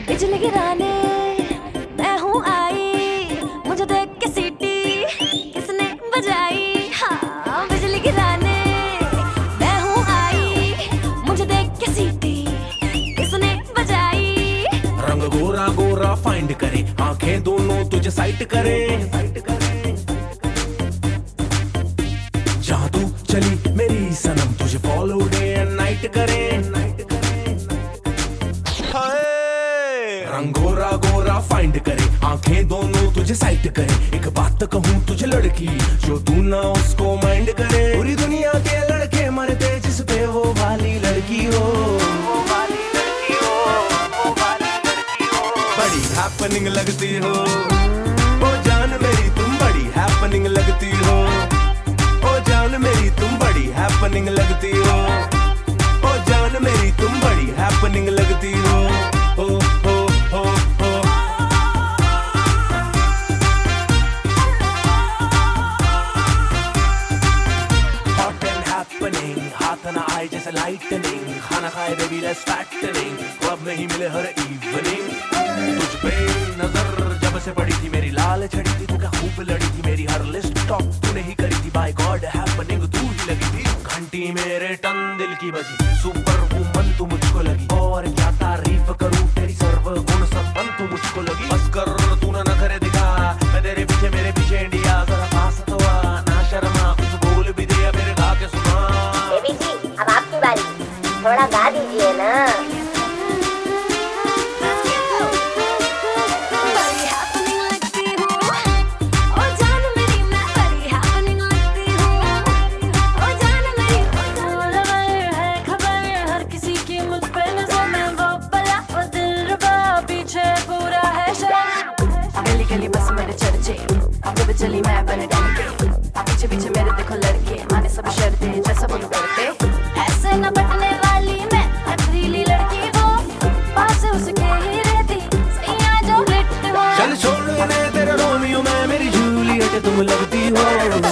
बिजली गिराने मैं हूँ आई, मुझे देख के सीटी किसने बजाई। हाँ बिजली गिराने मैं हूँ आई, मुझे देख के सीटी किसने बजाई। रंग गोरा गोरा फाइंड करे, आंखें दोनों तुझे साइट करे। जहाँ तू चली मेरी सनम तुझे फॉलो डे एंड नाइट करे। रंग गोरा गोरा फाइंड करे, आंखें दोनों तुझे साइट करे। एक बात कहूँ तुझे लड़की, जो तू ना उसको माइंड करे। पूरी दुनिया के लड़के मरते जिस पे वो वाली लड़की हो, वो वाली लड़की हो, वो वाली लड़की हो। बड़ी हैपनिंग लगती हो ओ जान मेरी, तुम बड़ी हैपनिंग लगती हो ओ जान मेरी, तुम बड़ी हैपनिंग लगती हो ओ जान मेरी, तुम बड़ी हैपनिंग लगती हो। ओ हाथ ना आए जैसे लाइटनिंग, खाना खाए बेबी लेट्स फैटनिंग, क्लब में ही मिले हर इवनिंग। तुझ पे नजर जब से पड़ी थी मेरी लाल छड़ी थी, तू क्या खूब लड़ी थी मेरी हर लिस्ट टॉप तूने ही करी थी। बाय गॉड हैपनिंग तू ही लगी थी, घंटी मेरे टन दिल की बजी। सुपर वुमन तू मुझको लगी, और क्या तारीफ करूं तेरी सर्व गुण संपन्न तू मुझको लगी। बस कर तू ना करे दिखा, मैं तेरे पीछे मेरे पीछे इंडिया। जरा पास तो आ ना शर्मा, कुछ बोल भी दे मेरे गा के सुना। अब आपकी बारी, थोड़ा गा दीजिए ना। गली बस मेरे चर्चे, जब चली मैं बन के, पीछे पीछे मेरे देखो लड़के, माने सब शर्तें जैसा बोलो करते। ऐसे न बटने वाली मैं पथरीली लड़की हो, पास उसके ही रहती सैया जो लेटते हो। चल छोड़ ने तेरे रोमियो में मेरी जूलियट तुम लगती हो।